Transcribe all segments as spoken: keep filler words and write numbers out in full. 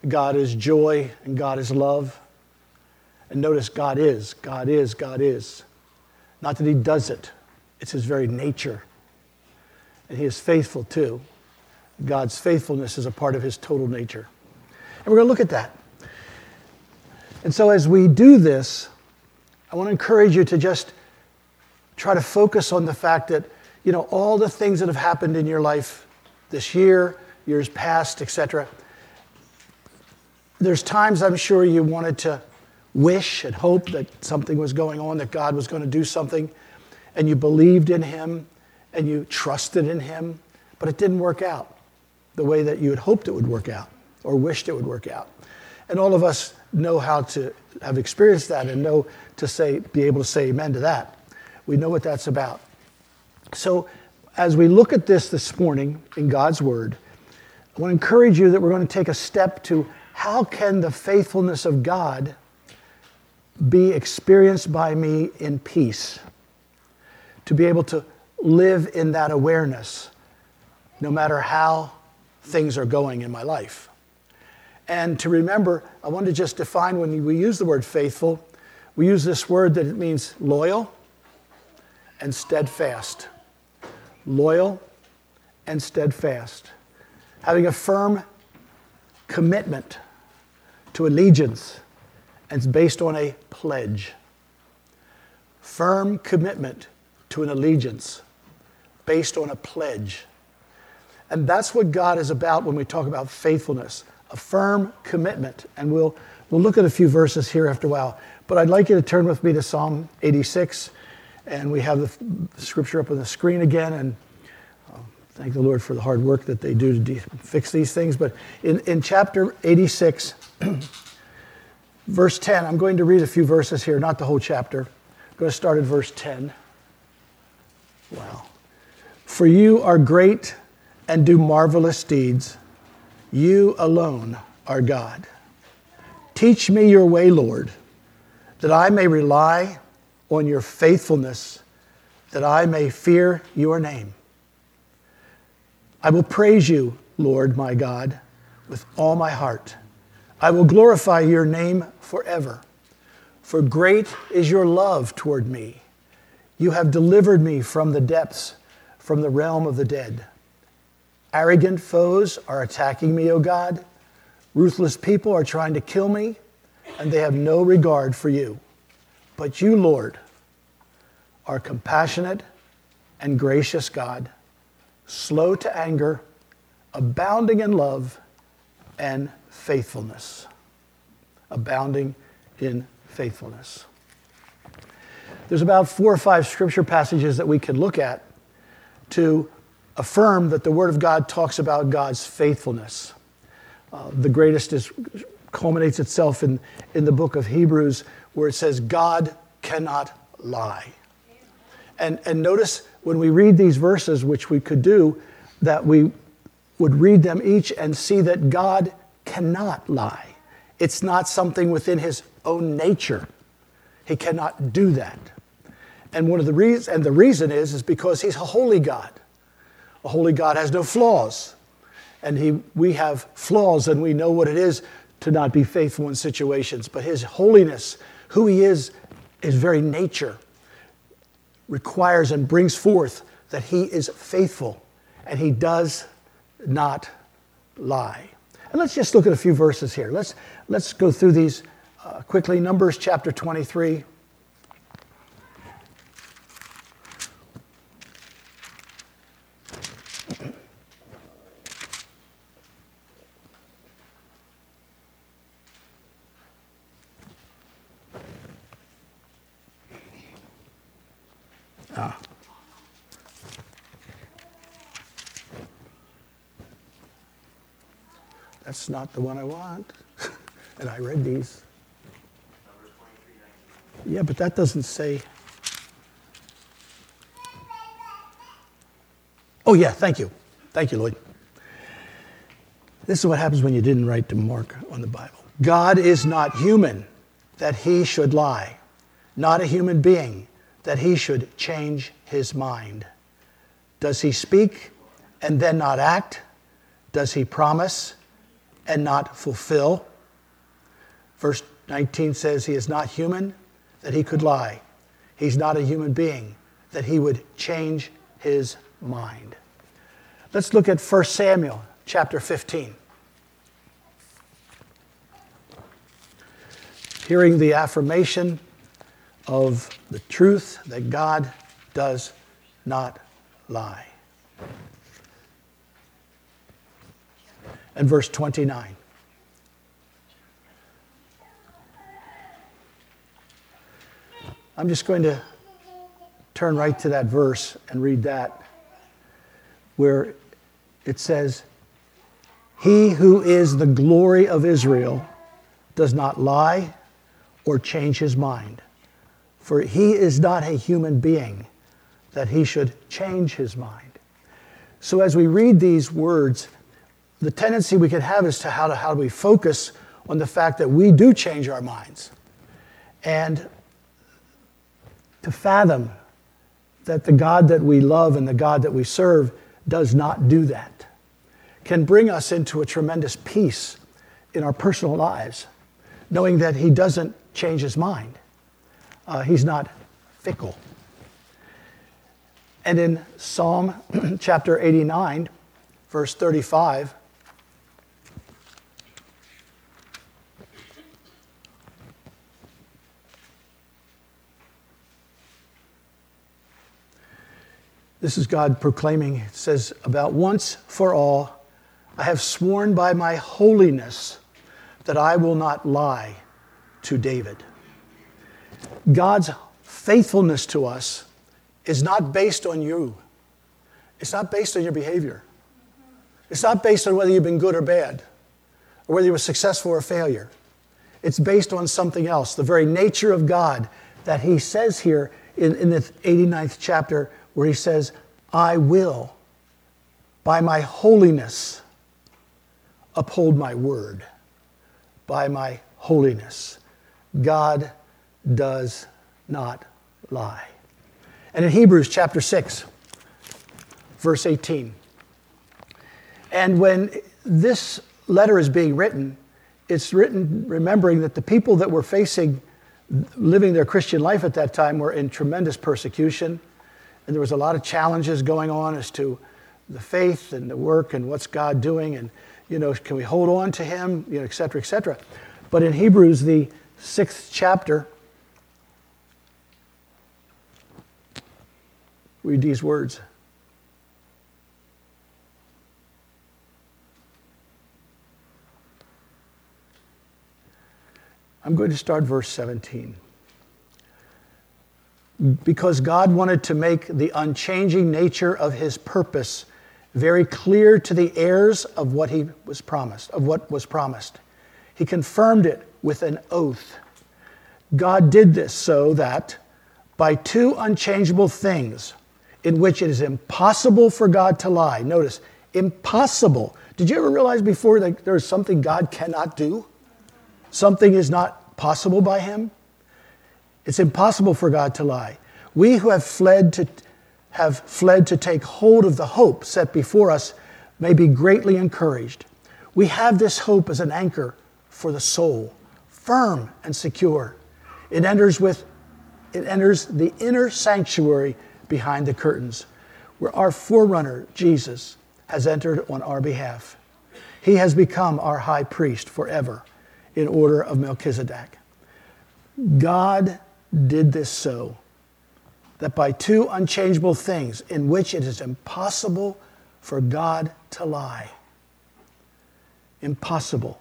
God is joy and God is love. And notice God is, God is, God is. Not that he does it. It's his very nature. And he is faithful too. God's faithfulness is a part of his total nature. And we're going to look at that. And so as we do this, I want to encourage you to just try to focus on the fact that, you know, all the things that have happened in your life this year, years past, et cetera. There's times I'm sure you wanted to wish and hope that something was going on, that God was going to do something, and you believed in him and you trusted in him, but it didn't work out the way that you had hoped it would work out or wished it would work out. And all of us know how to have experienced that and know to say, be able to say amen to that. We know what that's about. So as we look at this this morning in God's word, I want to encourage you that we're going to take a step to how can the faithfulness of God be experienced by me in peace? To be able to live in that awareness no matter how things are going in my life. And to remember, I want to just define when we use the word faithful, we use this word that it means loyal and steadfast. Loyal and steadfast. Having a firm commitment to allegiance, and it's based on a pledge. Firm commitment to an allegiance based on a pledge. And that's what God is about when we talk about faithfulness, a firm commitment. And we'll, we'll look at a few verses here after a while. But I'd like you to turn with me to Psalm eighty-six. And we have the scripture up on the screen again. And uh, thank the Lord for the hard work that they do to de- fix these things. But in, in chapter eighty-six, verse ten, I'm going to read a few verses here, not the whole chapter. I'm going to start at verse ten. Wow. For you are great and do marvelous deeds. You alone are God. Teach me your way, Lord, that I may rely on your faithfulness, that I may fear your name. I will praise you, Lord my God, with all my heart. I will glorify your name forever. For great is your love toward me. You have delivered me from the depths, from the realm of the dead. Arrogant foes are attacking me, O God. Ruthless people are trying to kill me, and they have no regard for you. But you, Lord, are compassionate and gracious God, slow to anger, abounding in love and faithfulness. Abounding in faithfulness. There's about four or five scripture passages that we can look at to affirm that the Word of God talks about God's faithfulness. Uh, the greatest is, culminates itself in, in the book of Hebrews, where it says, God cannot lie. And, and notice when we read these verses, which we could do, that we would read them each and see that God cannot lie. It's not something within his own nature. He cannot do that. And one of the reasons, and the reason is, is because he's a holy God. A holy God has no flaws. And he, we have flaws, and we know what it is to not be faithful in situations. But his holiness, who he is, his very nature, requires and brings forth that he is faithful, and he does not lie. And let's just look at a few verses here. Let's, let's go through these uh, quickly. Numbers chapter twenty-three. Ah. That's not the one I want. And I read these. Yeah, but that doesn't say. Oh, yeah, thank you. Thank you, Lloyd. This is what happens when you didn't write the mark on the Bible. God is not human that he should lie, not a human being that he should change his mind. Does he speak and then not act? Does he promise and not fulfill. Verse nineteen says he is not human, that he could lie. He's not a human being, that he would change his mind. Let's look at First Samuel chapter fifteen. Hearing the affirmation of the truth that God does not lie. And verse twenty-nine. I'm just going to turn right to that verse and read that, where it says, "He who is the glory of Israel does not lie or change his mind, for he is not a human being that he should change his mind." So as we read these words, the tendency we could have is to how, to how do we focus on the fact that we do change our minds, and to fathom that the God that we love and the God that we serve does not do that, can bring us into a tremendous peace in our personal lives, knowing that he doesn't change his mind. Uh, he's not fickle. And in Psalm chapter eighty-nine, verse thirty-five, this is God proclaiming. It says, "About once for all, I have sworn by my holiness that I will not lie to David." God's faithfulness to us is not based on you. It's not based on your behavior. It's not based on whether you've been good or bad, or whether you were successful or failure. It's based on something else, the very nature of God that he says here in, in the eighty-ninth chapter, where he says, "I will, by my holiness, uphold my word." By my holiness. God does not lie. And in Hebrews chapter six, verse eighteen. And when this letter is being written, it's written remembering that the people that were facing living their Christian life at that time were in tremendous persecution. And there was a lot of challenges going on as to the faith and the work and what's God doing, and, you know, can we hold on to him, you know, et cetera, et cetera. But in Hebrews, the sixth chapter, read these words. I'm going to start verse seventeen. "Because God wanted to make the unchanging nature of his purpose very clear to the heirs of what he was promised, of what was promised. He confirmed it with an oath. God did this so that by two unchangeable things in which it is impossible for God to lie." Notice, impossible. Did you ever realize before that there's something God cannot do? Something is not possible by him? It's impossible for God to lie. "We who have fled to have fled to take hold of the hope set before us may be greatly encouraged. We have this hope as an anchor for the soul, firm and secure. It enters with it enters the inner sanctuary behind the curtains, where our forerunner, Jesus, has entered on our behalf. He has become our high priest forever in order of Melchizedek." God did this so that by two unchangeable things in which it is impossible for God to lie. Impossible.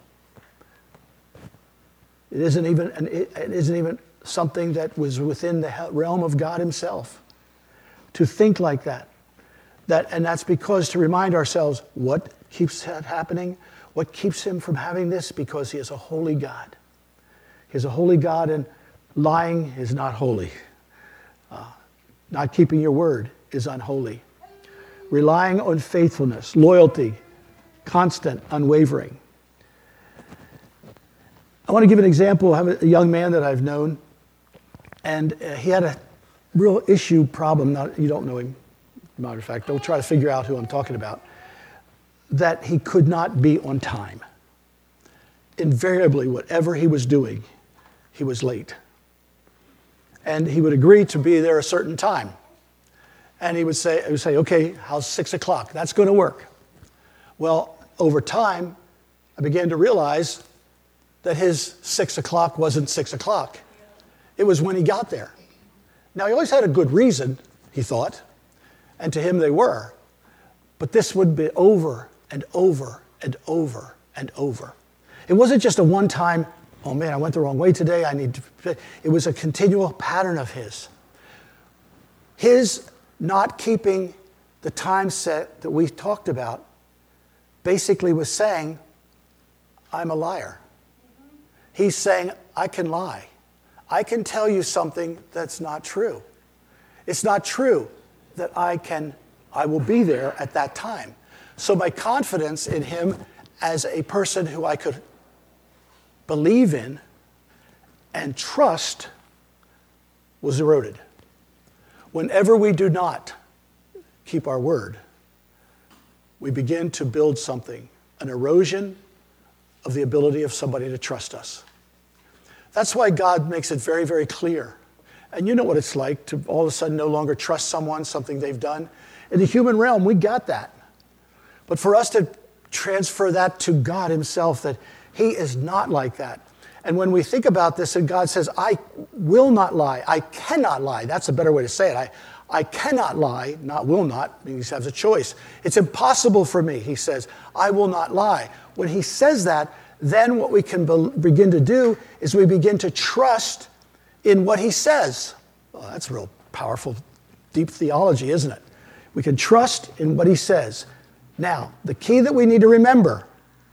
It isn't even, an, it isn't even something that was within the realm of God himself to think like that. That, and that's because to remind ourselves what keeps that happening, what keeps him from having this, because he is a holy God. He is a holy God, and lying is not holy. Uh, not keeping your word is unholy. Relying on faithfulness, loyalty, constant, unwavering. I want to give an example. I have a young man that I've known, and he had a real issue problem. Not, you don't know him, matter of fact. Don't try to figure out who I'm talking about. That he could not be on time. invariably, whatever he was doing, he was late. And he would agree to be there a certain time. And he would say, he would say, okay, how's six o'clock? That's going to work. Well, over time, I began to realize that his six o'clock wasn't six o'clock. It was when he got there. Now, he always had a good reason, he thought, and to him they were. But this would be over and over and over and over. It wasn't just a one-time, oh man, I went the wrong way today, I need to... It was a continual pattern of his. His not keeping the time set that we talked about basically was saying, I'm a liar. He's saying, I can lie. I can tell you something that's not true. It's not true that I can, I will be there at that time. So my confidence in him as a person who I could believe in and trust was eroded. Whenever we do not keep our word, we begin to build something, an erosion of the ability of somebody to trust us. That's why God makes it very, very clear. And you know what it's like to all of a sudden no longer trust someone, something they've done. In the human realm, we got that. But for us to transfer that to God himself, that he is not like that. And when we think about this and God says, I will not lie, I cannot lie, that's a better way to say it. I, I cannot lie, not will not, means he has a choice. It's impossible for me, he says, I will not lie. When he says that, then what we can be- begin to do is we begin to trust in what he says. Well, that's real powerful, deep theology, isn't it? We can trust in what he says. Now, the key that we need to remember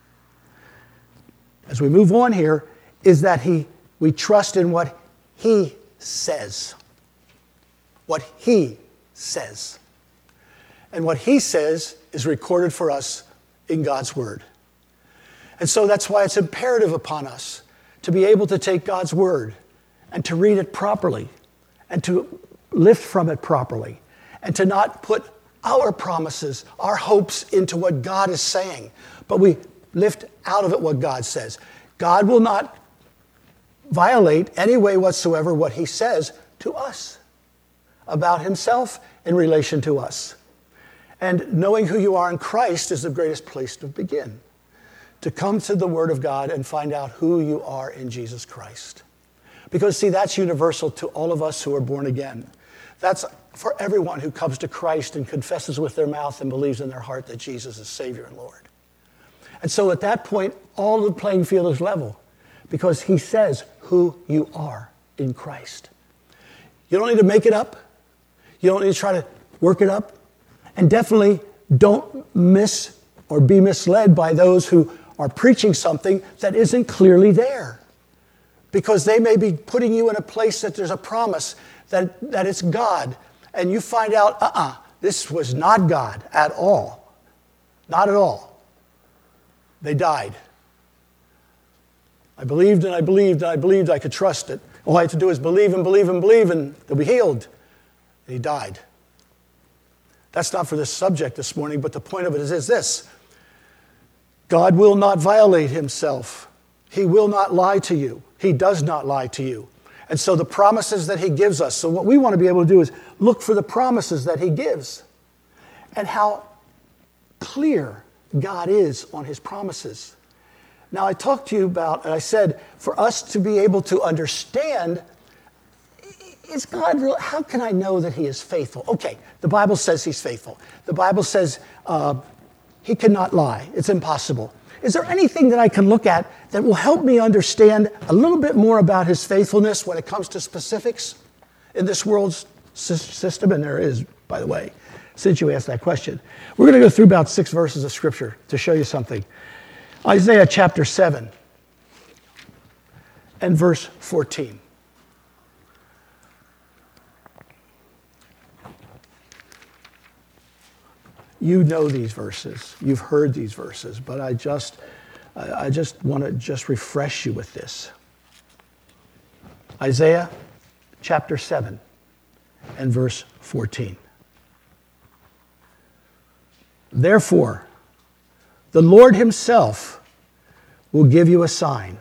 as we move on here is that he, we trust in what he says. What he says. And what he says is recorded for us in God's word. And so that's why it's imperative upon us to be able to take God's word and to read it properly and to lift from it properly and to not put our promises, our hopes into what God is saying, but we lift out of it what God says. God will not violate any way whatsoever what he says to us about himself in relation to us. And knowing who you are in Christ is the greatest place to begin. To come to the Word of God and find out who you are in Jesus Christ. Because, see, that's universal to all of us who are born again. That's for everyone who comes to Christ and confesses with their mouth and believes in their heart that Jesus is Savior and Lord. And so at that point, all the playing field is level because he says who you are in Christ. You don't need to make it up. You don't need to try to work it up. And definitely don't miss or be misled by those who are preaching something that isn't clearly there. Because they may be putting you in a place that there's a promise that, that it's God. And you find out, uh-uh, this was not God at all. Not at all. They died. I believed and I believed and I believed I could trust it. All I had to do is believe and believe and believe and they'll be healed. And he died. That's not for this subject this morning, but the point of it is, is this. God will not violate himself. He will not lie to you. He does not lie to you. And so the promises that he gives us, so what we want to be able to do is look for the promises that he gives and how clear God is on his promises. Now, I talked to you about, and I said, for us to be able to understand, is God real? How can I know that he is faithful? Okay, the Bible says he's faithful. The Bible says uh, he cannot lie. It's impossible. Is there anything that I can look at that will help me understand a little bit more about his faithfulness when it comes to specifics in this world's system? And there is, by the way, since you asked that question. We're going to go through about six verses of Scripture to show you something. Isaiah chapter seven and verse fourteen. You know these verses. You've heard these verses, but I just, I just want to just refresh you with this. Isaiah chapter seven and verse fourteen. Therefore, the Lord himself will give you a sign.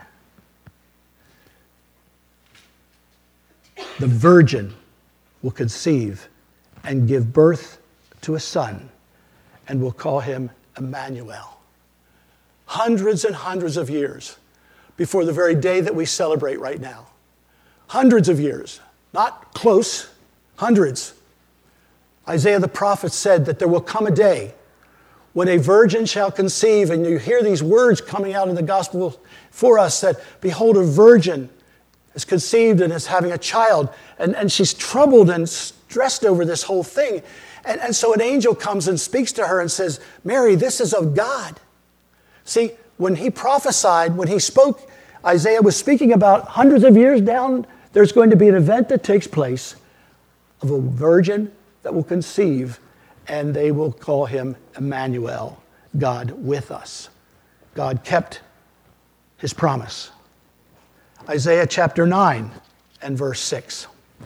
The virgin will conceive and give birth to a son, and will call him Emmanuel. Hundreds and hundreds of years before the very day that we celebrate right now. Hundreds of years, not close, hundreds. Isaiah the prophet said that there will come a day when a virgin shall conceive, and you hear these words coming out in the gospel for us that, behold, a virgin is conceived and is having a child, and, and she's troubled and stressed over this whole thing. And, and so an angel comes and speaks to her and says, Mary, this is of God. See, when he prophesied, when he spoke, Isaiah was speaking about hundreds of years down, there's going to be an event that takes place of a virgin that will conceive, and they will call him Emmanuel, God with us. God kept his promise. Isaiah chapter nine and verse six.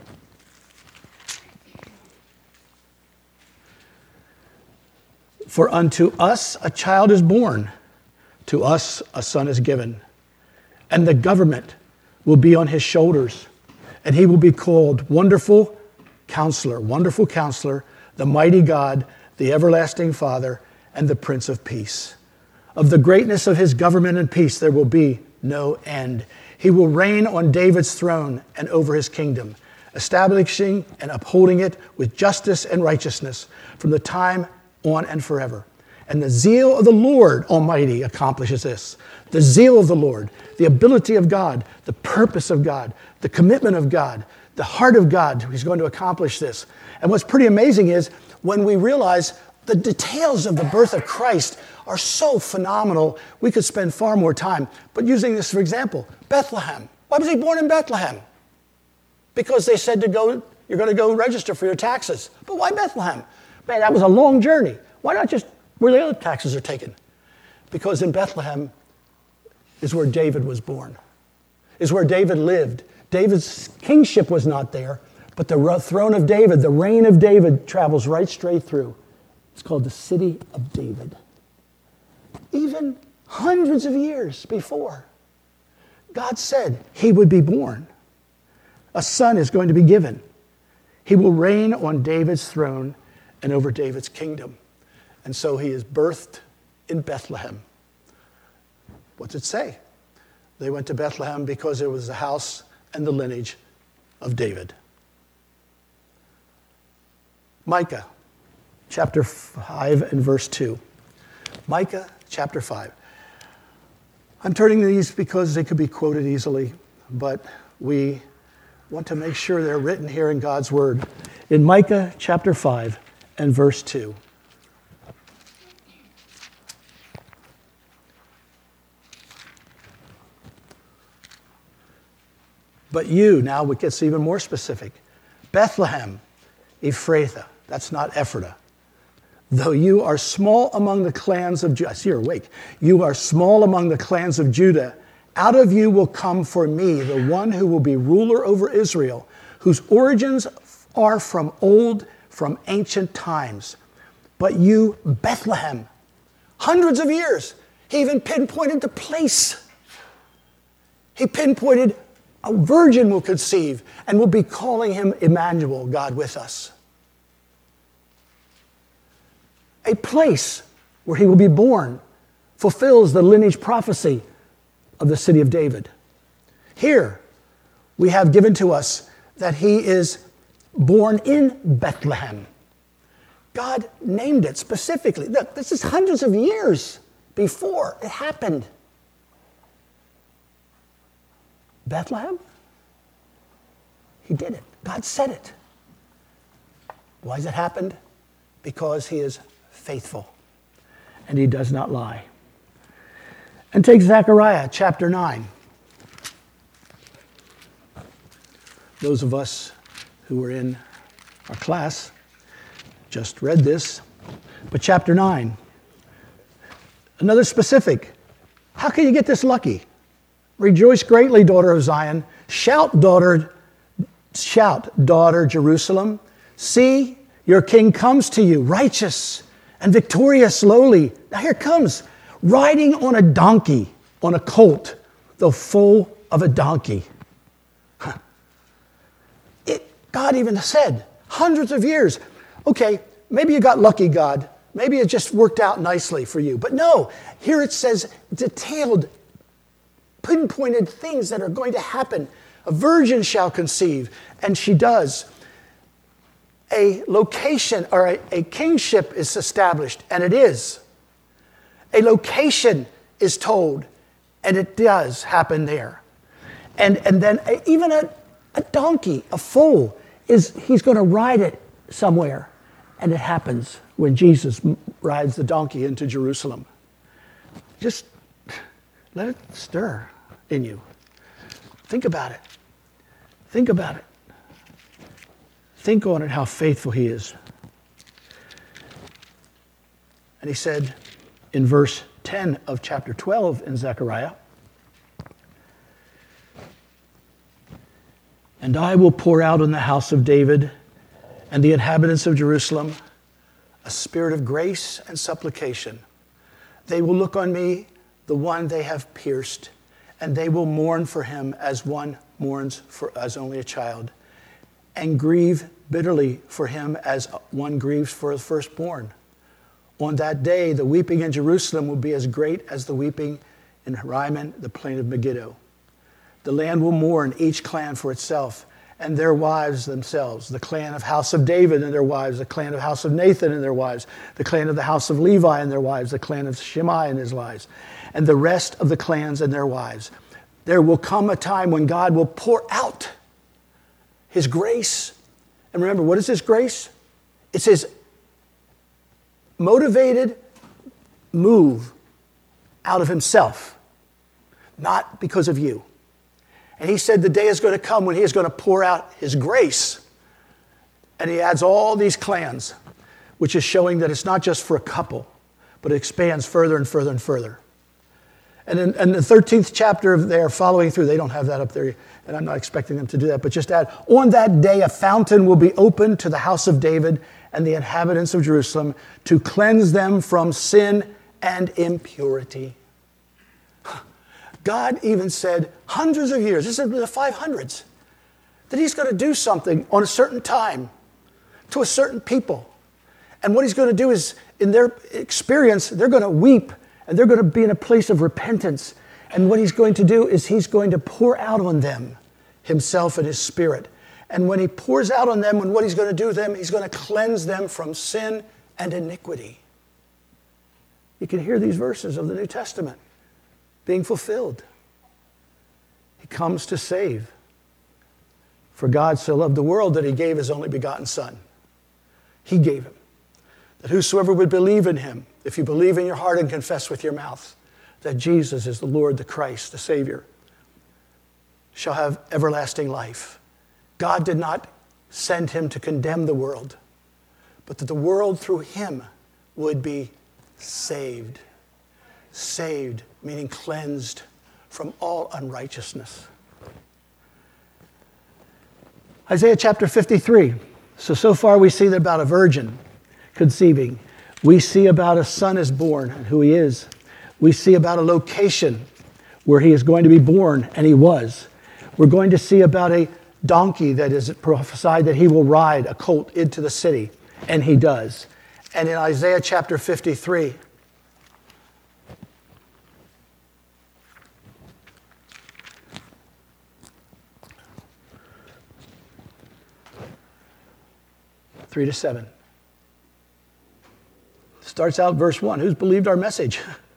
For unto us a child is born, to us a son is given, and the government will be on his shoulders, and he will be called Wonderful Counselor, Wonderful Counselor, the Mighty God, the Everlasting Father, and the Prince of Peace. Of the greatness of his government and peace there will be no end. He will reign on David's throne and over his kingdom, establishing and upholding it with justice and righteousness from the time on and forever. And the zeal of the Lord Almighty accomplishes this. The zeal of the Lord, the ability of God, the purpose of God, the commitment of God, the heart of God, he's going to accomplish this. And what's pretty amazing is when we realize the details of the birth of Christ are so phenomenal, we could spend far more time. But using this for example, Bethlehem. Why was he born in Bethlehem? Because they said to go, you're going to go register for your taxes. But why Bethlehem? Man, that was a long journey. Why not just where the other taxes are taken? Because in Bethlehem is where David was born, is where David lived. David's kingship was not there, but the throne of David, the reign of David, travels right straight through. It's called the city of David. Even hundreds of years before, God said he would be born. A son is going to be given. He will reign on David's throne and over David's kingdom. And so he is birthed in Bethlehem. What's it say? They went to Bethlehem because it was the house and the lineage of David. Micah chapter five and verse two. Micah chapter five. I'm turning these because they could be quoted easily, but we want to make sure they're written here in God's word. In Micah chapter five and verse two. But you, now it gets even more specific. Bethlehem, Ephrathah, that's not Ephrata. Though you are small among the clans of Judah, I see you're awake. You are small among the clans of Judah. Out of you will come for me the one who will be ruler over Israel, whose origins are from old, from ancient times. But you, Bethlehem, hundreds of years, he even pinpointed the place. He pinpointed a virgin will conceive and will be calling him Emmanuel, God with us. A place where he will be born fulfills the lineage prophecy of the city of David. Here, we have given to us that he is born in Bethlehem. God named it specifically. Look, this is hundreds of years before it happened. Bethlehem? He did it. God said it. Why has it happened? Because he is faithful and he does not lie. And take Zechariah chapter nine. Those of us who were in our class just read this, but chapter nine, another specific. How can you get this lucky? Rejoice greatly, daughter of Zion. Shout, daughter, shout, daughter Jerusalem. See, your king comes to you, righteous and victorious, lowly. Now here comes, riding on a donkey, on a colt, the foal of a donkey. It, God even said, hundreds of years. Okay, maybe you got lucky, God. Maybe it just worked out nicely for you. But no, here it says detailed, pinpointed things that are going to happen. A virgin shall conceive, and she does. A location or a, a kingship is established, and it is. A location is told, and it does happen there. And, and then a, even a, a donkey, a foal, is he's going to ride it somewhere. And it happens when Jesus rides the donkey into Jerusalem. Just let it stir in you. Think about it. Think about it. Think on it, how faithful he is. And he said in verse ten of chapter twelve in Zechariah, "And I will pour out on the house of David and the inhabitants of Jerusalem a spirit of grace and supplication. They will look on me, the one they have pierced, and they will mourn for him as one mourns for as only a child, and grieve bitterly for him as one grieves for the firstborn. On that day, the weeping in Jerusalem will be as great as the weeping in Rimmon, the plain of Megiddo. The land will mourn, each clan for itself, and their wives themselves, the clan of house of David and their wives, the clan of house of Nathan and their wives, the clan of the house of Levi and their wives, the clan of Shimei and his wives, and the rest of the clans and their wives. There will come a time when God will pour out his grace." And remember, what is his grace? It's his motivated move out of himself, not because of you. And he said the day is going to come when he is going to pour out his grace. And he adds all these clans, which is showing that it's not just for a couple, but it expands further and further and further. And in, in the thirteenth chapter of there, following through, they don't have that up there, and I'm not expecting them to do that, but just add, "On that day a fountain will be opened to the house of David and the inhabitants of Jerusalem to cleanse them from sin and impurity." God even said hundreds of years, this is the five hundreds, that he's going to do something on a certain time to a certain people. And what he's going to do is, in their experience, they're going to weep and they're going to be in a place of repentance. And what he's going to do is he's going to pour out on them himself and his spirit. And when he pours out on them, and what he's going to do with them, he's going to cleanse them from sin and iniquity. You can hear these verses of the New Testament being fulfilled. He comes to save. For God so loved the world that he gave his only begotten Son. He gave him. That whosoever would believe in him, if you believe in your heart and confess with your mouth that Jesus is the Lord, the Christ, the Savior, shall have everlasting life. God did not send him to condemn the world, but that the world through him would be saved. Saved, meaning cleansed from all unrighteousness. Isaiah chapter fifty-three. So, so far we see that about a virgin conceiving. We see about a son is born and who he is. We see about a location where he is going to be born, and he was. We're going to see about a donkey that is prophesied that he will ride, a colt, into the city, and he does. And in Isaiah chapter fifty-three, three to seven. Starts out verse one. Who's believed our message?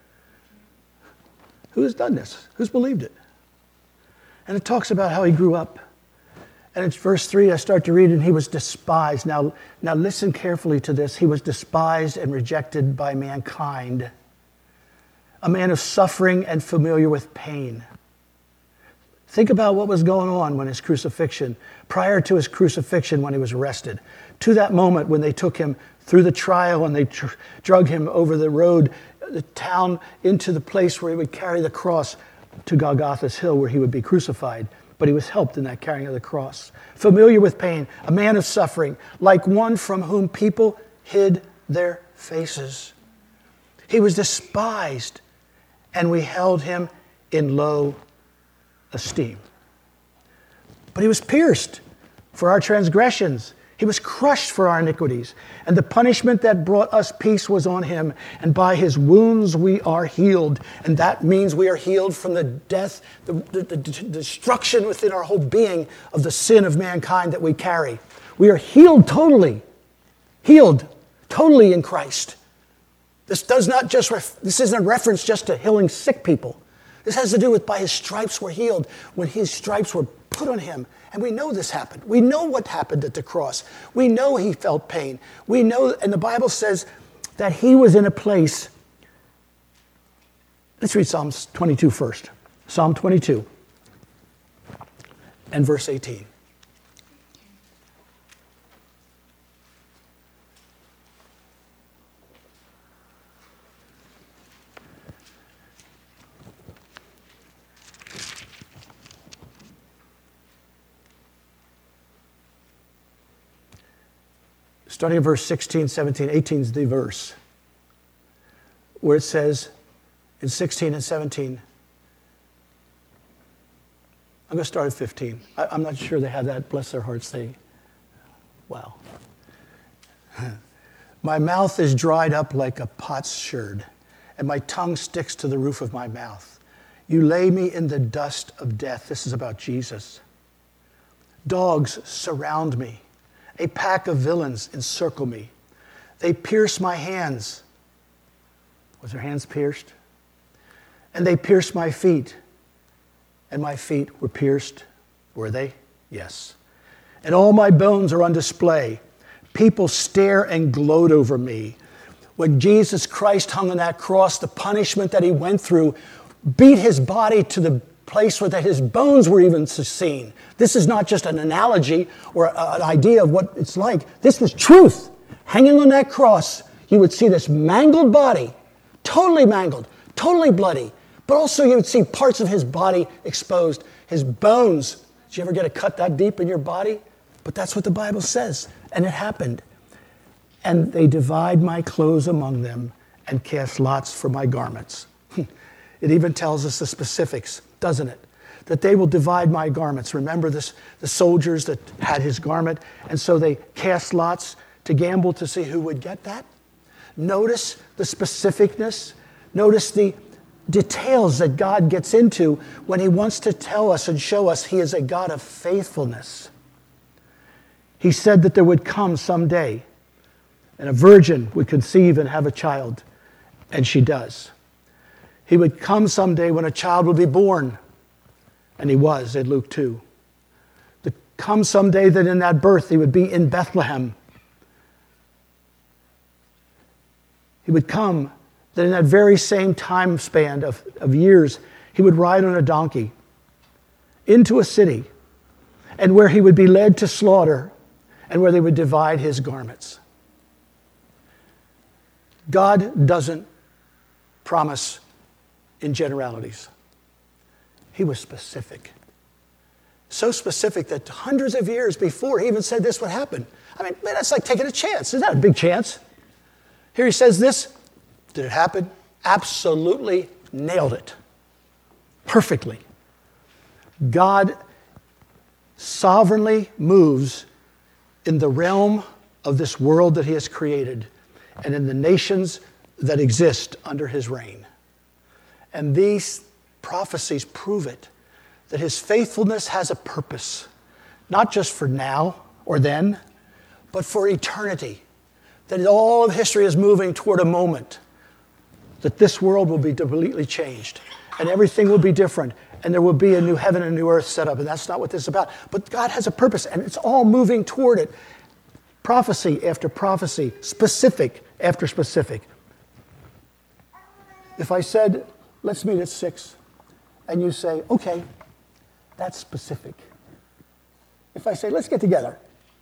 Who has done this? Who's believed it? And it talks about how he grew up. And it's verse three, I start to read, and he was despised. Now, now listen carefully to this. He was despised and rejected by mankind. A man of suffering and familiar with pain. Think about what was going on when his crucifixion, prior to his crucifixion when he was arrested, to that moment when they took him through the trial and they tr- drug him over the road, the town, into the place where he would carry the cross to Golgotha's hill where he would be crucified. But he was helped in that carrying of the cross. Familiar with pain, a man of suffering, like one from whom people hid their faces. He was despised, and we held him in low esteem. But he was pierced for our transgressions. He was crushed for our iniquities. And the punishment that brought us peace was on him. And by his wounds we are healed. And that means we are healed from the death, the, the, the destruction within our whole being of the sin of mankind that we carry. We are healed totally. Healed totally in Christ. This does not just, ref- this isn't a reference just to healing sick people. This has to do with by his stripes we're healed, when his stripes were put on him. And we know this happened. We know what happened at the cross. We know he felt pain. We know, and the Bible says that he was in a place. Let's read Psalms twenty-two first. Psalm twenty-two and verse eighteen. Starting at verse sixteen, seventeen, eighteen is the verse where it says in sixteen and seventeen, I'm going to start at fifteen. I, I'm not sure they have that. Bless their hearts. They, wow. My mouth is dried up like a potsherd, and my tongue sticks to the roof of my mouth. You lay me in the dust of death. This is about Jesus. Dogs surround me. A pack of villains encircle me. They pierce my hands. Was their hands pierced? And they pierced my feet. And my feet were pierced. Were they? Yes. And all my bones are on display. People stare and gloat over me. When Jesus Christ hung on that cross, the punishment that he went through beat his body to the place where that his bones were even seen. This is not just an analogy or an idea of what it's like. This was truth. Hanging on that cross, you would see this mangled body, totally mangled, totally bloody, but also you would see parts of his body exposed, his bones. Did you ever get a cut that deep in your body? But that's what the Bible says, and it happened. And they divide my clothes among them and cast lots for my garments. It even tells us the specifics, doesn't it? That they will divide my garments. Remember this, the soldiers that had his garment, and so they cast lots to gamble to see who would get that. Notice the specificness. Notice the details that God gets into when he wants to tell us and show us he is a God of faithfulness. He said that there would come someday, and a virgin would conceive and have a child, and she does. He would come someday when a child would be born, and he was in Luke two. To come someday that in that birth he would be in Bethlehem. He would come that in that very same time span of, of years, he would ride on a donkey into a city, and where he would be led to slaughter, and where they would divide his garments. God doesn't promise in generalities. He was specific. So specific that hundreds of years before he even said this would happen. I mean, man, that's like taking a chance. Isn't that a big chance? Here he says this. Did it happen? Absolutely nailed it. Perfectly. God sovereignly moves in the realm of this world that he has created and in the nations that exist under his reign. And these prophecies prove it, that his faithfulness has a purpose, not just for now or then, but for eternity. That all of history is moving toward a moment that this world will be completely changed and everything will be different and there will be a new heaven and a new earth set up, and that's not what this is about. But God has a purpose and it's all moving toward it. Prophecy after prophecy, specific after specific. If I said, let's meet at six, and you say, okay, that's specific. If I say, let's get together,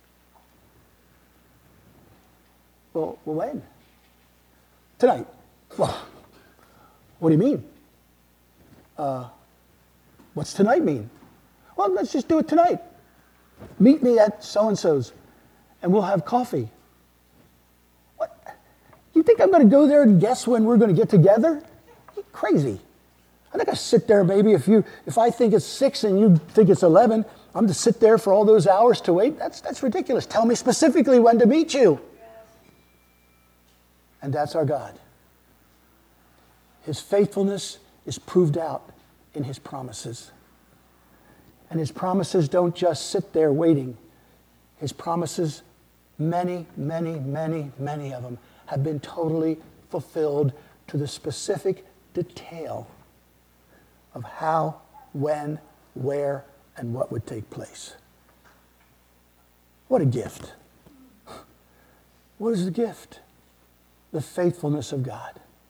well, well when? Tonight. Well, what do you mean? Uh, what's tonight mean? Well, let's just do it tonight. Meet me at so-and-so's, and we'll have coffee. What? You think I'm going to go there and guess when we're going to get together? You're crazy. I'm not going to sit there maybe if you if I think it's six and you think it's eleven, I'm to sit there for all those hours to wait. That's that's ridiculous. Tell me specifically when to meet you. And that's our God. His faithfulness is proved out in his promises. And his promises don't just sit there waiting. His promises, many, many, many, many of them, have been totally fulfilled to the specific detail of how, when, where, and what would take place. What a gift. What is the gift? The faithfulness of God.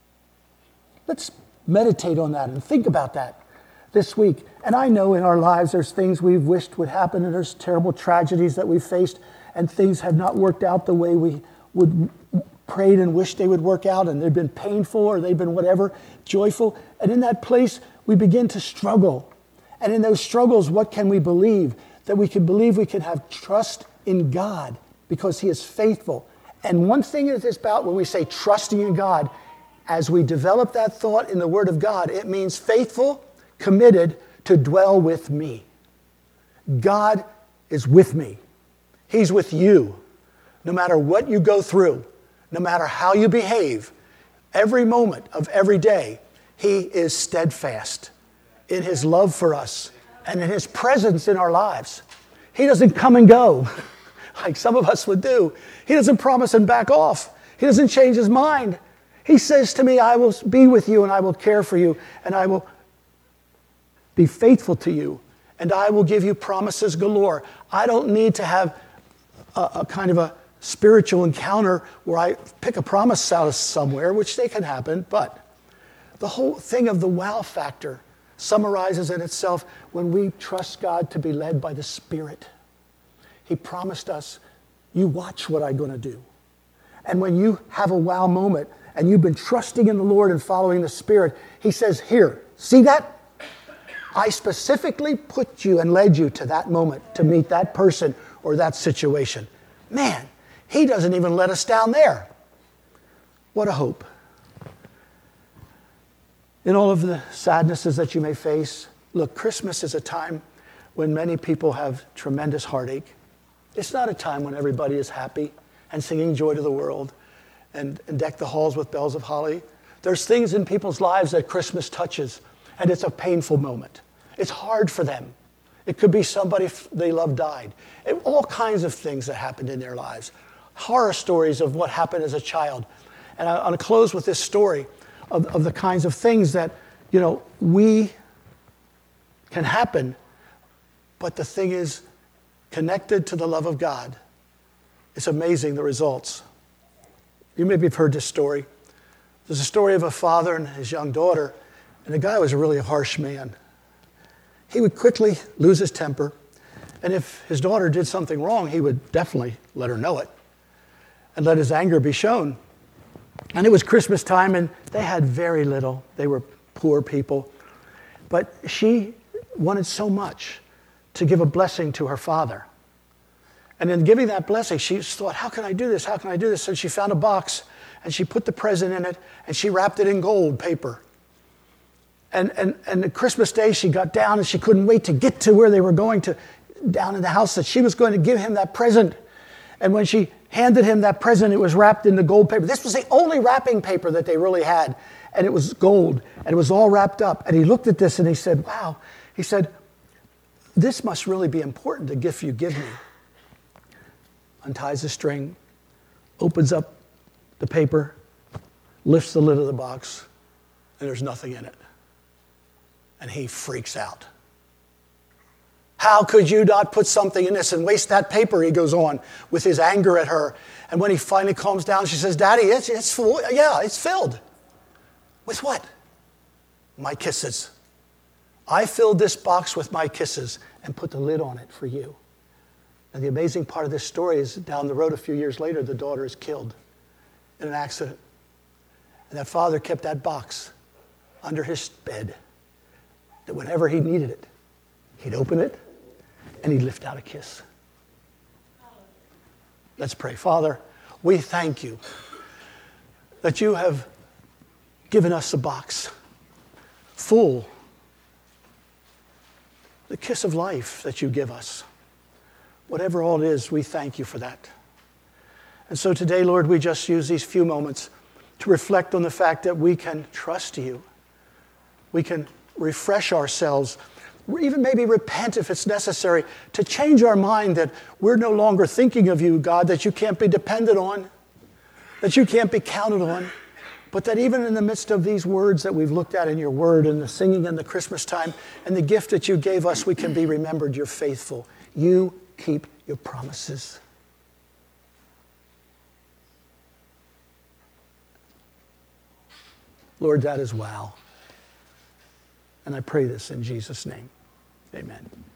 Let's meditate on that and think about that this week. And I know in our lives there's things we've wished would happen, and there's terrible tragedies that we've faced, and things have not worked out the way we would prayed and wished they would work out, and they've been painful or they've been whatever, joyful. And in that place, we begin to struggle. And in those struggles, what can we believe? That we can believe we can have trust in God because he is faithful. And one thing it is about when we say trusting in God, as we develop that thought in the Word of God, it means faithful, committed to dwell with me. God is with me. He's with you. No matter what you go through, no matter how you behave, every moment of every day, he is steadfast in his love for us and in his presence in our lives. He doesn't come and go like some of us would do. He doesn't promise and back off. He doesn't change his mind. He says to me, I will be with you and I will care for you and I will be faithful to you and I will give you promises galore. I don't need to have a, a kind of a spiritual encounter where I pick a promise out of somewhere, which they can happen, but the whole thing of the wow factor summarizes in itself when we trust God to be led by the Spirit. He promised us, you watch what I'm going to do. And when you have a wow moment and you've been trusting in the Lord and following the Spirit, he says, here, see that? I specifically put you and led you to that moment to meet that person or that situation. Man, he doesn't even let us down there. What a hope. In all of the sadnesses that you may face, look, Christmas is a time when many people have tremendous heartache. It's not a time when everybody is happy and singing joy to the world and, and deck the halls with bells of holly. There's things in people's lives that Christmas touches, and it's a painful moment. It's hard for them. It could be somebody they love died. It, all kinds of things that happened in their lives. Horror stories of what happened as a child. And I want to close with this story of, of the kinds of things that, you know, we can happen, but the thing is connected to the love of God. It's amazing the results. You maybe have heard this story. There's a story of a father and his young daughter, and the guy was a really harsh man. He would quickly lose his temper, and if his daughter did something wrong, he would definitely let her know it and let his anger be shown. And it was Christmas time, and they had very little. They were poor people. But she wanted so much to give a blessing to her father. And in giving that blessing, she thought, how can I do this? How can I do this? So she found a box, and she put the present in it, and she wrapped it in gold paper. And, and, and the Christmas day, she got down, and she couldn't wait to get to where they were going to, down in the house, that she was going to give him that present. And when she handed him that present, it was wrapped in the gold paper. This was the only wrapping paper that they really had. And it was gold, and it was all wrapped up. And he looked at this, and he said, wow. He said, this must really be important, the gift you give me. Unties the string, opens up the paper, lifts the lid of the box, and there's nothing in it. And he freaks out. How could you not put something in this and waste that paper, he goes on with his anger at her. And when he finally calms down, she says, Daddy, it's, it's full. Yeah, it's filled. With what? My kisses. I filled this box with my kisses and put the lid on it for you. And the amazing part of this story is down the road a few years later, the daughter is killed in an accident. And that father kept that box under his bed, that whenever he needed it, he'd open it and he'd lift out a kiss. Let's pray. Father, we thank you that you have given us a box full the kiss of life that you give us. Whatever all it is, we thank you for that. And so today, Lord, we just use these few moments to reflect on the fact that we can trust you. We can refresh ourselves, even maybe repent if it's necessary, to change our mind that we're no longer thinking of you, God, that you can't be depended on, that you can't be counted on, but that even in the midst of these words that we've looked at in your word and the singing in the Christmas time and the gift that you gave us, we can be remembered. You're faithful. You keep your promises. Lord, that is wow. And I pray this in Jesus' name. Amen.